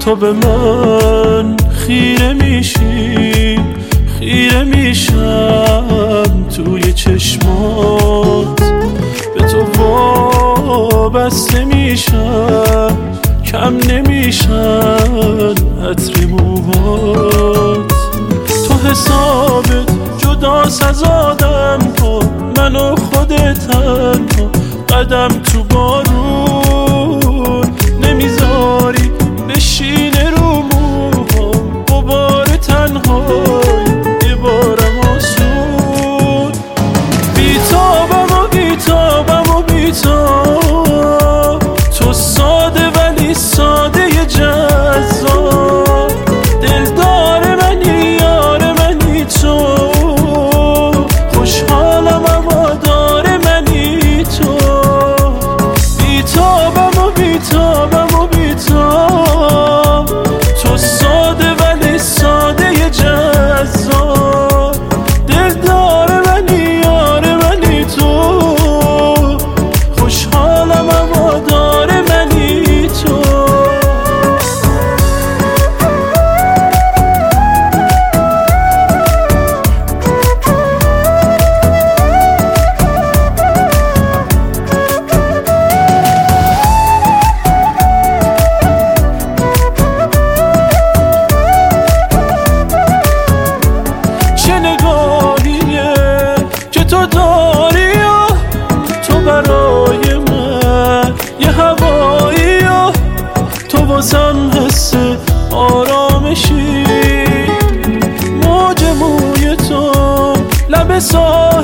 تو به من خیره میشی، خیره میشم توی چشمات، به تو وابسته میشم، کم نمیشن عطر موهات. تو حسابت جداست از آدم ها، من و خودت تنها، قدم تو بارون نمیذاری بشینه رو موهام، غبار تنهایی یه بارم آسون. بیتابم و بیتابم و بیتاب، تو ساده ولی ساده جذاب، دلدار منی یار منی تو، خوشحالم هوادار منی تو. بیتابم و بیتابم و بیتاب، تو ساده ولی ساده جذاب، دلدار منی یار منی تو، خوشحالم هوادار منی تو. چه نگاهیه که تو داری و تو برای من یه هوایی و تو واسم حس آرامشی. موج موی تو لب ساحل